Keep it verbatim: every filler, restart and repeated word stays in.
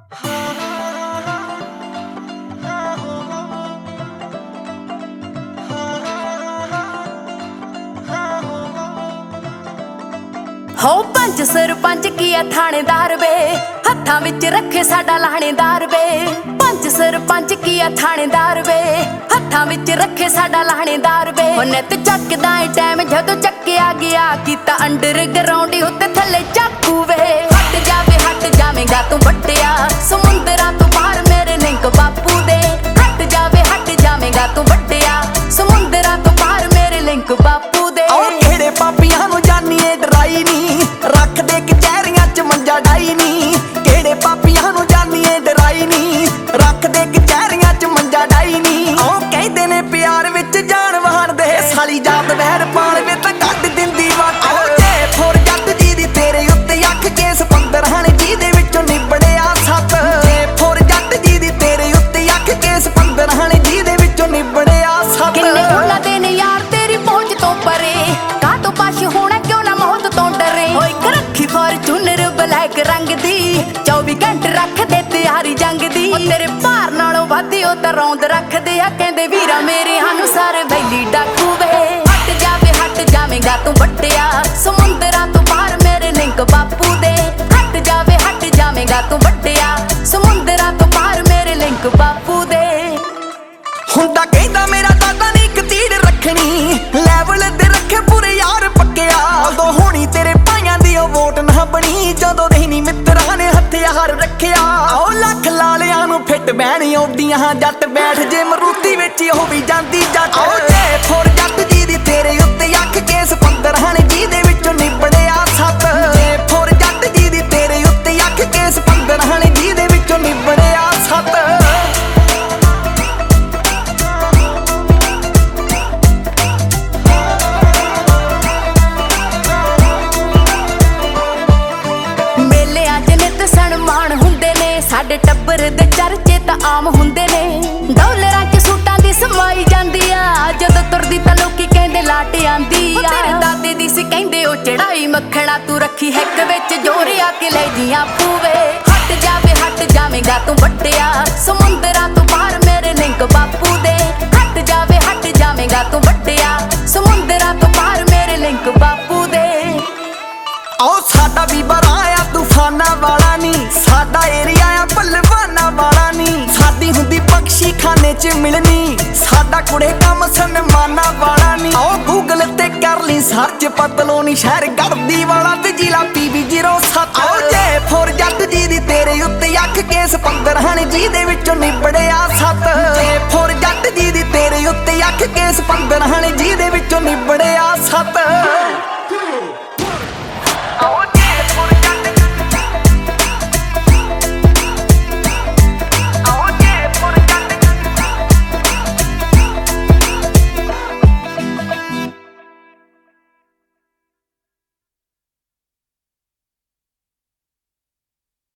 हो पंच सरपंच किया थानेदार वे हत्थां विच रखे साडा लाहणेदार वे। पंच सरपंच किया थानेदार वे हत्थां विच रखे साडा लाहणेदार वे। नित चकदा ए टाइम जदों चक्किया गया कीता अंडरग्राउंड उत्ते थल्ले चाकू वे। हट जावे हट जावेगा तू बट्टिया समुंदरां तो बाहर मेरे लिंक बापू दे। हट जावे हट जावेगा तू बट्टिया समुंदरां तो बाहर मेरे लिंक बापू दे। केड़े पापियां नूं जानिए डराई नी रख दे कचहरियां च मंजा डाई नी। केड़े पापियां नूं जानिए डराई नी रख दे कचहरियां च मंजा डाई नी। ओ कहंदे ने प्यार विच जान वहान दे साली जात वैर पाल वे तां कढ दिंदी वट। ओ जे फोर जट जी दी तेरे उत्ते अख केस पंद्रह ने जी दे विचों निबड़िया सत। जे फोर जट जी दी तेरे उत्ते अख केस पंद्रह ने जी दे विचों निबड़िया सत। किन्ने ਉਹਨਾਂ ਦੇ ਨੇ यार तेरी पहुंच तो परे का तो पाश होना क्यों ना मौत तो डरे। ओए रखी फॉर्चूनर ब्लैक रंग दी चौबी घंटे रख दे तैयारी जंग दी। तेरे भार नालों वादी ओ तां रौंद रख दे आ कहंदे वीरा मेरे हानू सारे वैली डाकू वे। हट जावे हट जावेगा तू बट्टिया समुंदरां तो बाहर मेरे लिंक बापू दे। हट जावे हट जावेगा तू बट्टिया समुंदरां तो बाहर मेरे लिंक बापू दे। हुंदा कहंदा मेरा दादा नी इक तीर रखनी लैवल ते रखे पूरे यार पक्किया। उदों होनी तेरे भाइयां दी ओ वोट ना बनी जदों दे नी मित्तरां ने हथियार रखिया। ओ लख लालियां नूं फिट बैणी औडियां जट बैठ जे मरूती विच हो भी जांदी जट। ओ जे फोर जट जी दी तेरे उत्ते अख केस पंद्रह ने जी दे विचों निबड़िया सत। जे फोर जट जी दी तेरे उत्ते अख केस पंद्रह ने जी दे विचों निबड़िया सत। सनमान हुंदे ने साडे टब्बर दे चर्चे तां आम हुंदे ने। डॉलरां च सूटां दी समाई जांदी आ जदों तुरदी तां लोकी कहंदे लाट आंदी आ। तेरे दादे दी सी कहंदे ओ चढ़ाई मक्खणा तू रखी हैक विच जोर आके ले जियां पूवे। हट जावे हट जावेगा तू बट्टिया समुंदरां तो बाहर मेरे लिंक बापू दे। हट जावे हट जावेगा तू बट्टिया समुंदरां तो बाहर मेरे लिंक बापू दे। ओ साडा भी बराया तूफाना वाला नी साडा एरिया आ पलवाना वाला नी। साडी हुंदी पक्षी खाने च मिलनी साडा कुड़े कम सनमाना वाला नी। ओ गूगल ते कर ली सर्च पतलोनी शहर गड़दी वाला ते जिला पीवी जीरो सत। ओ जे फोर जट जी दी तेरे उत्ते अख केस पंद्रह ने जी दे विचों निबड़िया सत। जे फोर जट जी दी तेरे उत्ते अख केस पंद्रह ने